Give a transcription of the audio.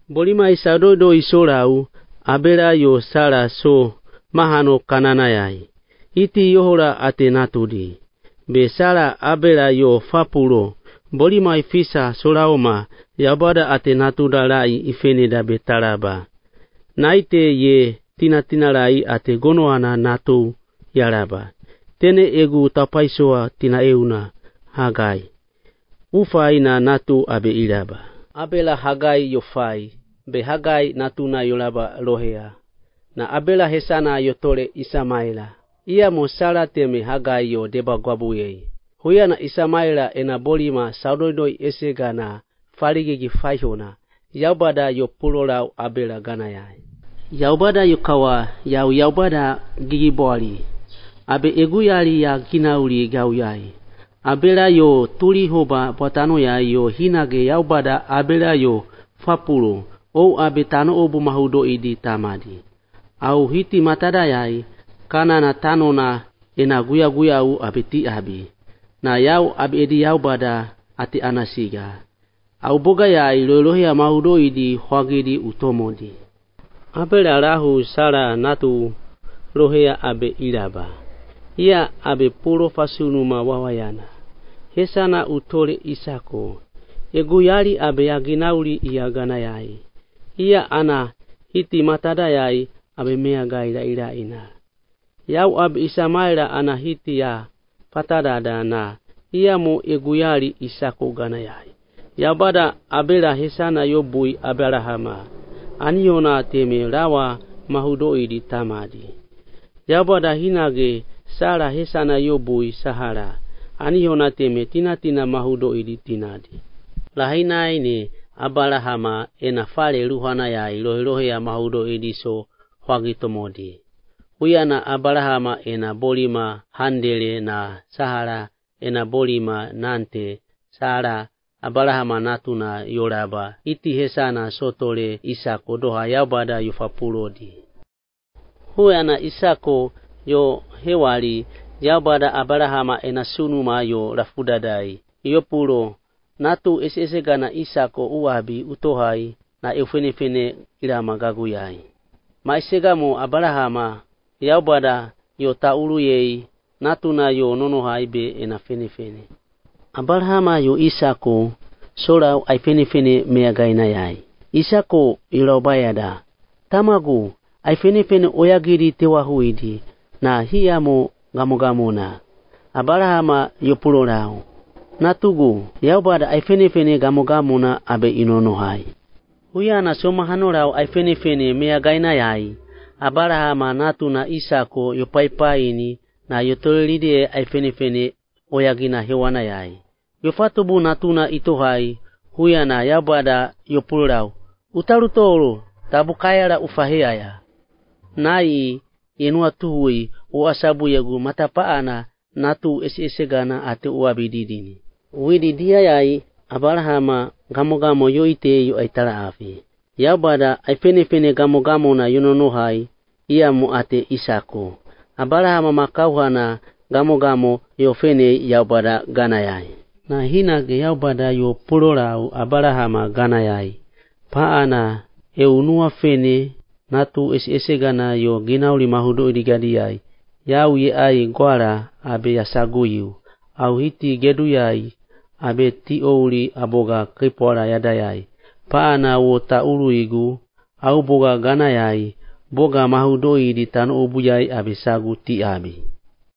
Bolima isado do isorau abela yo sala so mahano kanana yai. Iti yohora ate natudi. Be sala abela yo fapulo. Bolima ifisa solaoma yabada ate natuda lai ifeneda betalaba. Naite ye tina lai ate gonoana natu yaraba. Tene egu tapaisoa tina euna Hagai. Ufai na natu abe iraba. Abela Hagai yofai. Be Hagai natuna yolaba lohea. Na abela hesana yotole Isamaela. Ia mo sala teme Hagai yo deba gwabuyei. Huya na Isamaela ena bolima saudodoi esega na faligigi faihona. Yaubada yo pulolau abela ganayai. Yaubada yo kawa yaubada gigi boali. Abe eguyali ya ginauli gauyai. Abela yo tuli hoba potano ya yo hinage yaubada abela yo fapulo. O abe tano obu mahudo idi tamadi. Au hiti matada yai kana na tano na ena guya u abe ti abi. Na yau abe edi yaubada ati anasiga. Au boga yai lolohia mahudo idi hwagidi utomodi. Abela rahu sara natu lohea abe iraba. Ia abe puro fasunuma wawayana. Hesana utole Isako. Eguyali abe yaginauli iya ganayai. Ia ana hiti matada yai abe mea gaira ira ina. Yau abe Isamaela ana hiti ya patadada na. Ia mo eguyali Isako ganayai. Yabada abela hesana yobui Abrahama. Aniona teme rawa mahudoidi tamadi. Yabada hinage sara hesana yobui Sahara. Aniona teme tina mahudoidi tinadi. Lahina ini Abrahama ena fale ruhana ya ilohilohi ya mahudoidi so hwagitomodi. Uyana Abrahama ena bolima handele na Sahara ena bolima nante Sara Abrahama natuna yoraba. Iti hesana sotole Isako doha yabada yufapulodi. Huyana Isako yo hewali yabada Abrahama ena sunuma yo rafudadai. Yopulo natu ese gana Isako uabi utohai na eufenefene irama gaguyai. Maisegamo Abrahama yabada yo taulu yei natuna yo nonohai be ena fenefene. Abrahama yo Isako sora ai fenefene meagaina yai. Isako ilobayada. Tamagu ai fenefene oyagiri tewahuidi na hiyamo gamogamona. Abrahama yo pulorao. Natugu yaubada ai fenefene gamogamona abe inonohai. Huyana somahanorao ai fenefene meagaina yai. Abrahama natuna Isako yo paipaini na yo tolelide ai fenefene oyagina hewana yai. Yofatubu natuna itohai, huyana yabada yopulurau. Utarutoro, tabukayara ufaheaya. Nai, yenua tuhui, uasabu yagu matapaana, natu esegana ate uabididini. Uididia yai, Abrahama gamogamo yoite yo aitara afi. Yabada aifenefene gamogamo na yononohai, ia mu ate Isako. Abrahama makauhana gamogamo yofene yabada ganayai. Na hinage yaubada yo pulorau Abrahama ganayai. Paana eunua fene natu esegana yo ginauli mahudo idigadiai. Yau ye ai gwara abe yasaguyu. Au hiti geduyai abe tiouli aboga kripora yadayai. Paana wo taulu igu au boga ganayai. Boga mahudo idi tanu ubuyai abe sagu ti abi.